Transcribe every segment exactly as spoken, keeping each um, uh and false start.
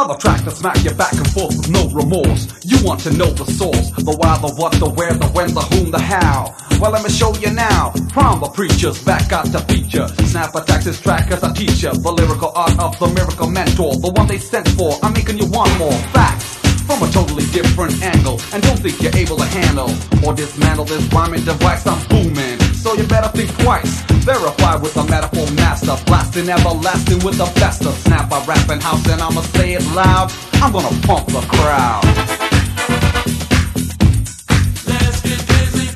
Another track to smack you back and forth with no remorse. You want to know the source, the why, the what, the where, the when, the whom, the how. Well, let me show you now. From the preachers back out to feature. Snap attacks this track as a teacher. The lyrical art of the miracle mentor, the one they sent for. I'm making you want more facts from a totally different angle, and don't think you're able to handle or dismantle this rhyming device. I'm booming, so you better think twice. Verify with a metaphor master, blasting everlasting with the best of snap. I rap in house and I'ma say it loud. I'm gonna pump the crowd. Let's get busy.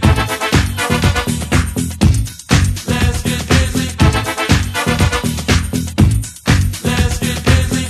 Let's get busy. Let's get busy.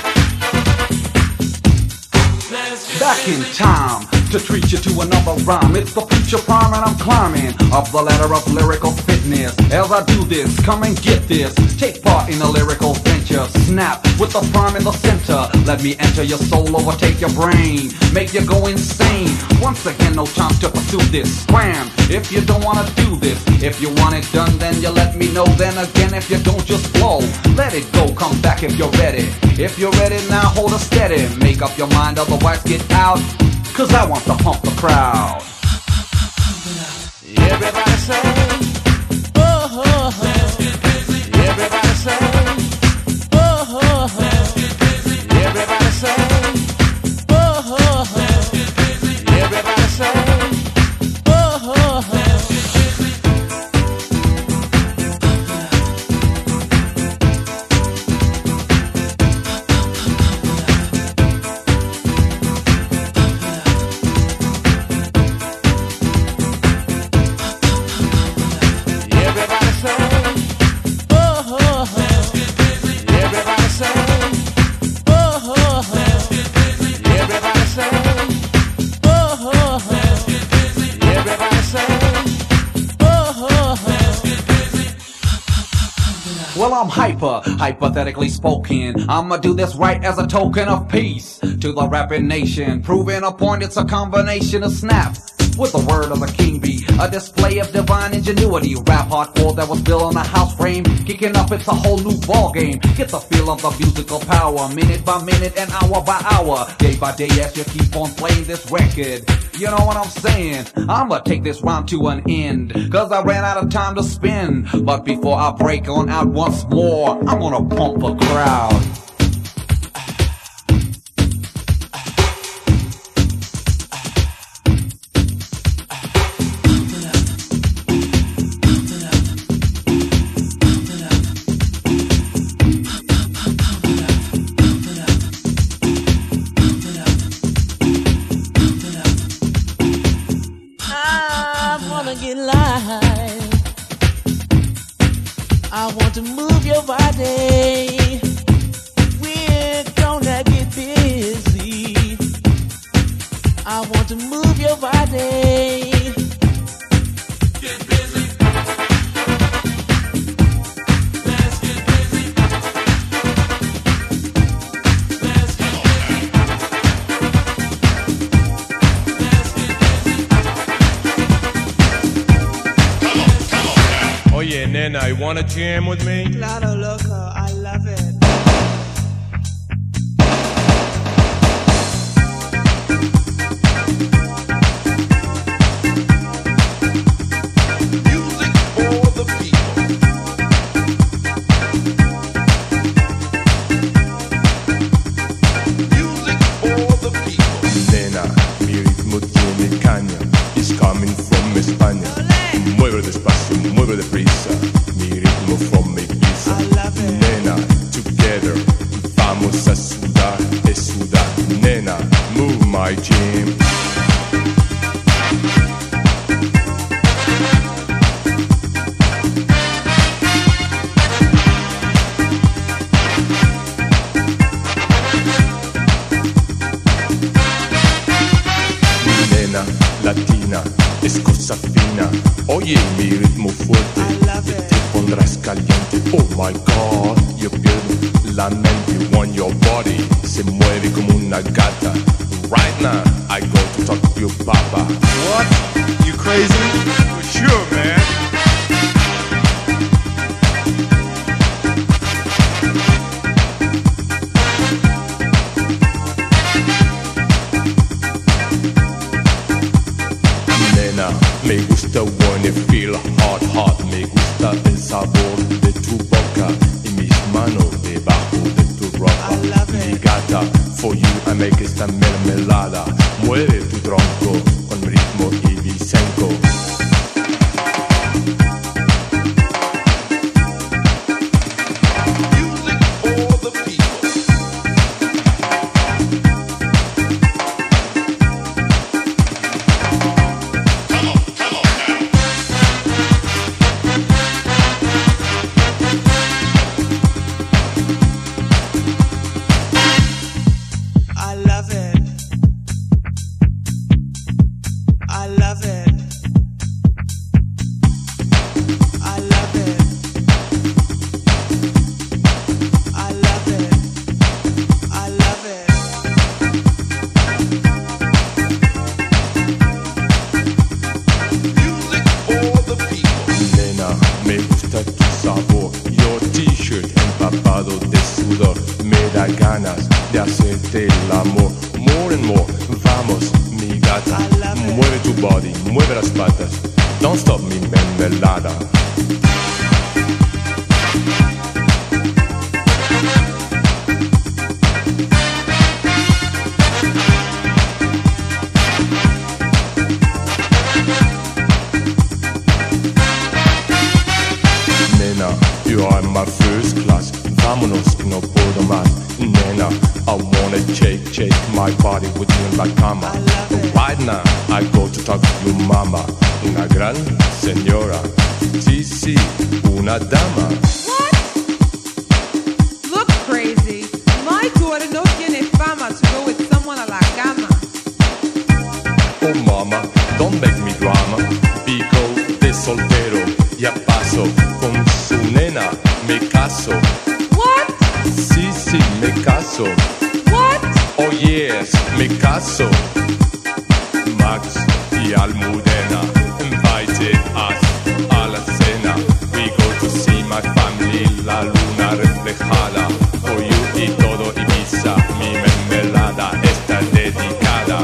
Let's get Back in time to treat you to another rhyme. It's the future prime and I'm climbing up the ladder of lyrical fitness. As I do this, come and get this. Take part in a lyrical venture. Snap with the prime in the center. Let me enter your soul, overtake your brain, make you go insane. Once again, no time to pursue this. Scram if you don't wanna do this. If you want it done, then you let me know. Then again, if you don't, just flow. Let it go, come back if you're ready. If you're ready now, hold it steady. Make up your mind, otherwise get out. Cause I want to pump the crowd. everybody say, oh, oh, oh. Let's get busy. Everybody say, oh, oh, oh. Let's get busy. Everybody say, oh, oh, oh. Let's get busy. Everybody say, oh, oh, oh. Let's get busy. Well, I'm hyper, hypothetically spoken. I'ma do this right as a token of peace to the rapping nation. Proving a point, it's a combination of snap with the word of the king bee. A display of divine ingenuity. Rap hardcore that was built on a house frame. Kicking up, it's a whole new ball game. Get the feel of the musical power. Minute by minute and hour by hour. Day by day as you keep on playing this record. You know what I'm saying? I'ma take this rhyme to an end. Cause I ran out of time to spin. But before I break on out once more, I'm gonna pump the crowd. Get live. I want to move your body. We're gonna get busy. I want to move your body. Get busy. Let's get busy. Let's get busy. Let's get busy. Oye, nena, you wanna jam with me? Claro, loco, I love it. Music for the people. Music for the people. Nena, mi ritmo tiene caña. It's coming from España. Mueve despacio, mueve deprisa. Mi ritmo from Ibiza. I love it. Nena, together, vamos a sudar, es sudar. Nena, move my jam. Nena, latina, es cosa fina. Oye, mi ritmo fuerte, I love y it. te pondrás caliente. Oh my God, yo pierdo la mente when your body se mueve como una gata. Right now, I go to talk to your papa. What? You crazy? Sure, man. when you feel hot, hot. Me gusta el sabor de tu boca y mis manos debajo de tu ropa. I love it. Mi gata, for you I make esta mermelada. Mueve tu tronco con ritmo y vicenco. Music for the people. Come on, come on now. I love it. I love it. I love it. I love it. I love it. Music for the people. Nena, me gusta tu sabor. Your t-shirt empapado de sudor me da ganas de hacerte el amor. More and more, vamos, mi gata. I love it. Mueve tu body, mueve las patas. Don't stop mi mermelada. Nena, you are my first class. Vámonos que no puedo más. Nena, I wanna shake, shake my body with you in la cama. I love it. Right now, I go to talk to your mama. Una gran señora. Sí, sí, una dama. What? Look crazy. My daughter no tiene fama to go with someone a la cama. Oh mama, don't make me drama. Pico de soltero, ya paso. Con su nena me caso. What? Sí, sí, me caso. What? Oh yes, me caso. Max y Almudena invited us a la cena. We go to see my family, la luna reflejada. For you y todo Ibiza, mi mermelada está dedicada.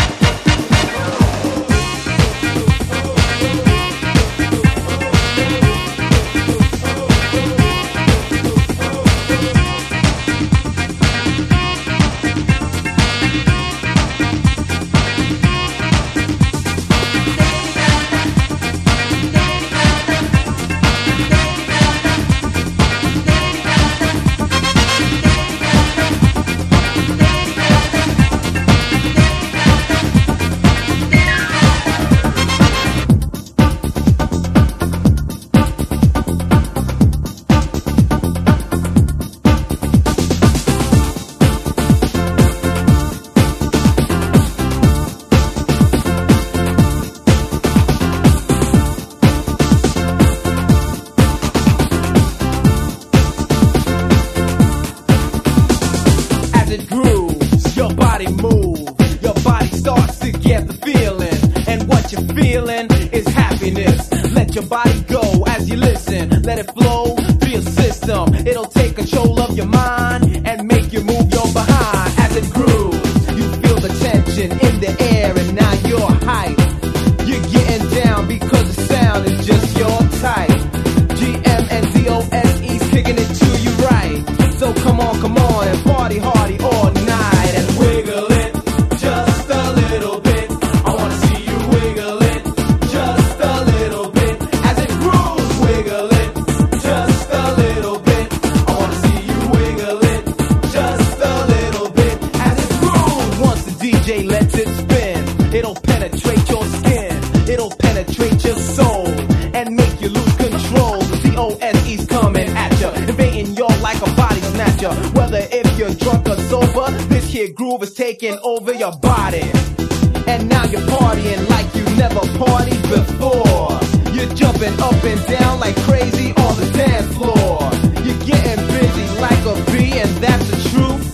As it grooves, your body moves, your body starts to get the feeling, and what you're feeling is happiness. Let your body go as you listen, let it flow through your system. It'll take control of your mind and make you move your behind. As it grooves, you feel the tension in the air, and now you're hype. You're getting down because the sound is just your type. G M and D O S E's kicking it to you right. So come on, come on and party hardy all night and wiggle it just a little bit. I wanna see you wiggle it just a little bit. As it grooves, wiggle it just a little bit. I wanna see you wiggle it just a little bit. As it grooves, once the D J lets it spin, it'll penetrate your skin, it'll penetrate your soul and make you lose control. The D O S E's coming at ya, invading your like a body snatcher. Whether if you're drunk or sober, this here groove is taking over your body. And now you're partying like you never partied before. You're jumping up and down like crazy on the dance floor. You're getting busy like a bee, and that's the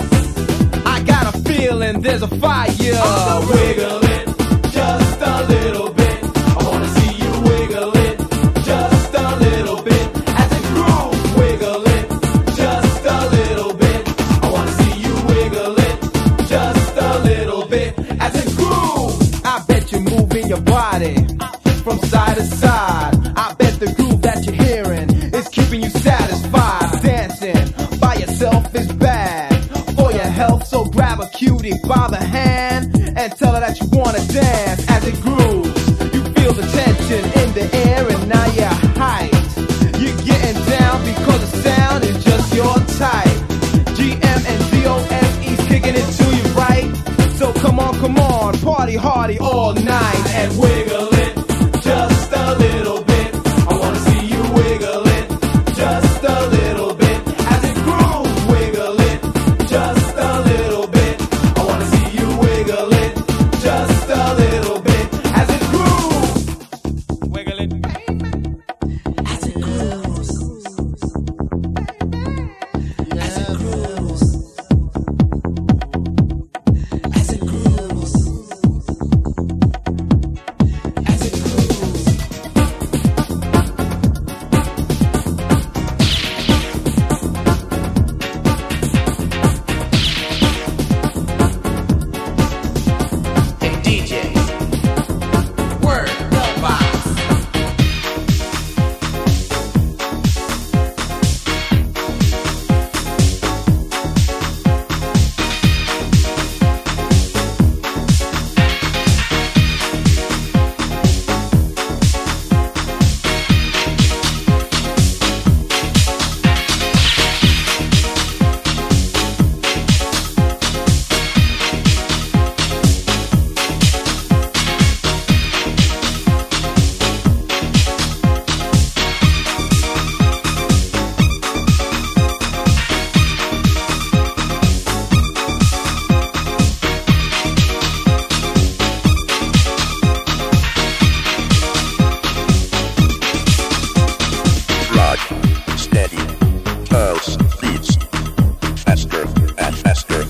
truth. I got a feeling there's a fire. Wiggle it just a little bit. I wanna see you wiggle it just a little bit. As it grooves, wiggle it just a little bit. I wanna see you wiggle it just a little bit. As it grooves, I bet you're moving your body from side to side. I bet the groove that you're hearing is keeping you satisfied. Dancing by yourself is bad for your health, so grab a cutie by the hand and tell her that you wanna dance. As it grooves, you feel the tension in the air, and now you're hyped. You're getting down because the sound is just your type. G M and D O S E's kicking it to you right. So come on, come on, party hardy all night and wiggle it just a little bit. I wanna see you wiggle it just a little bit. As it grooves, wiggle it just a little bit. I wanna see you wiggle it just a little bit. As it grooves, wiggle it. As it grooves, as it grooves, as it grooves, as it grooves. Hey D J, word the box. Rock, steady, pulse, beats, faster and faster.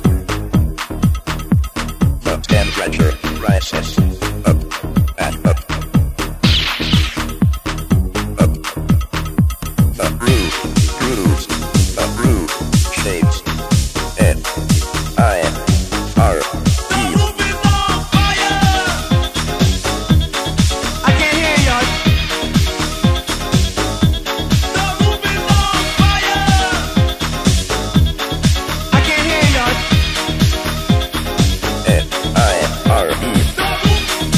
The temperature rises up and up, up. The groove grooves, the groove shapes, N I R E. I can't hear y'all. I can't hear y'all. N I R E.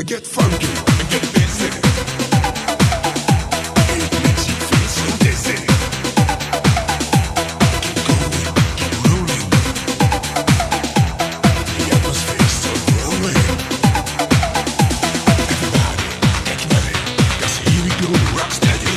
get funky and get busy. It makes you feel so dizzy. Keep going, keep rolling. The atmosphere's still growing. Everybody, get ready, 'cause here we go, rock steady.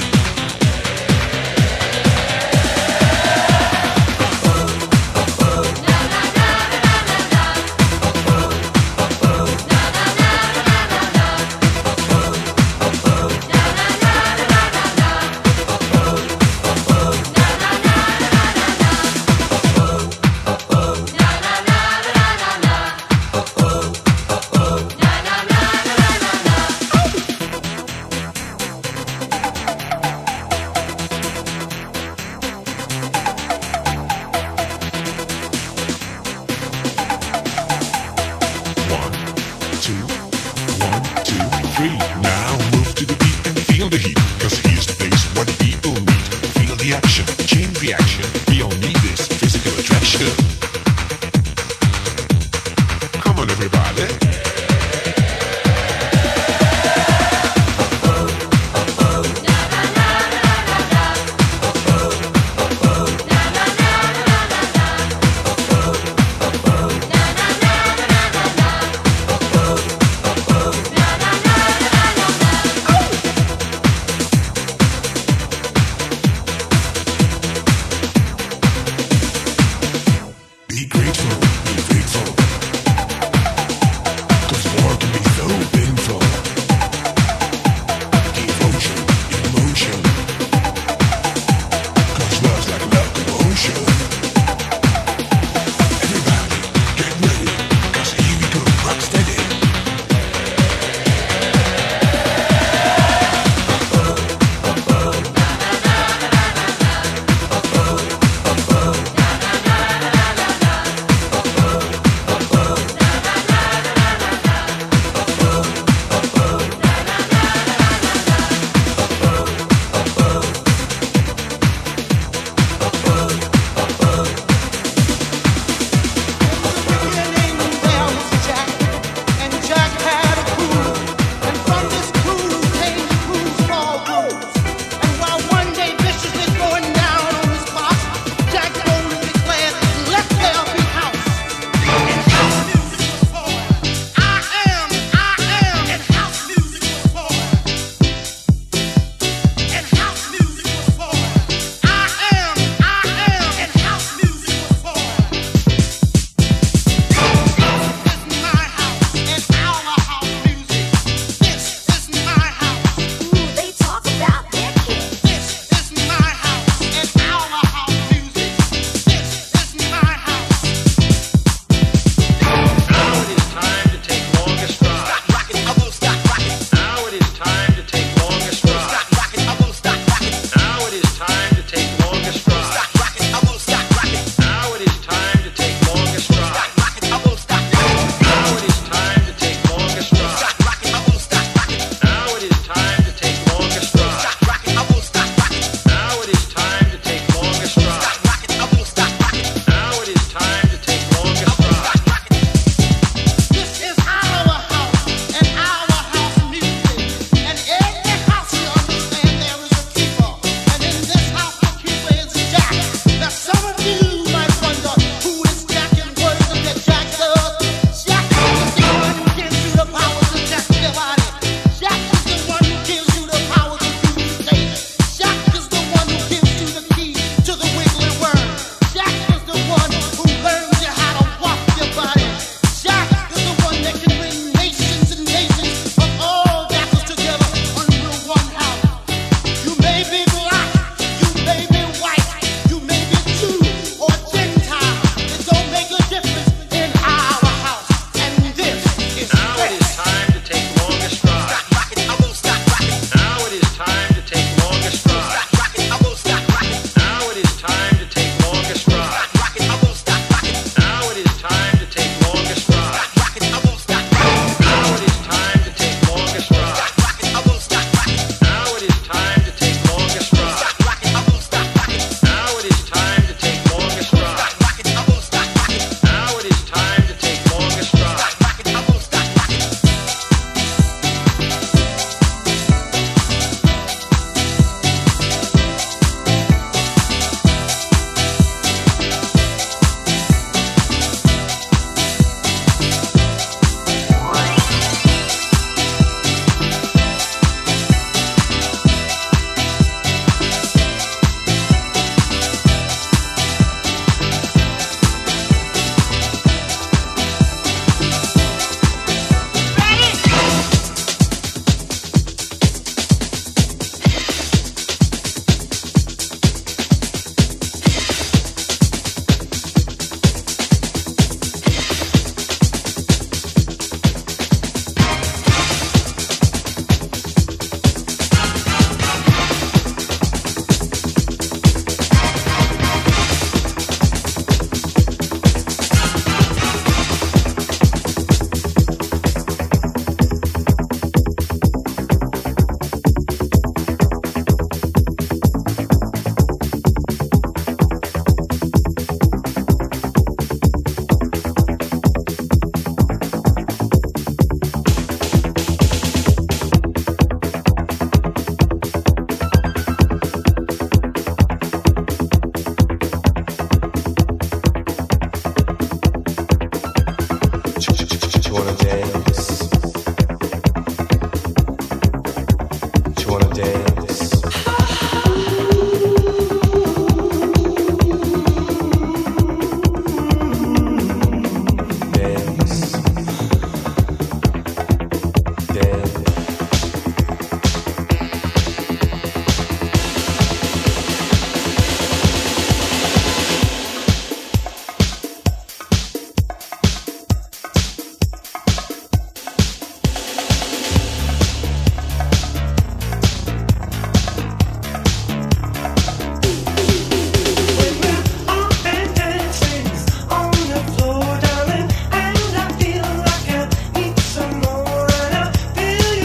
Feel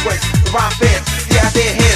sequence, the rhyme fits, yeah, I did hit.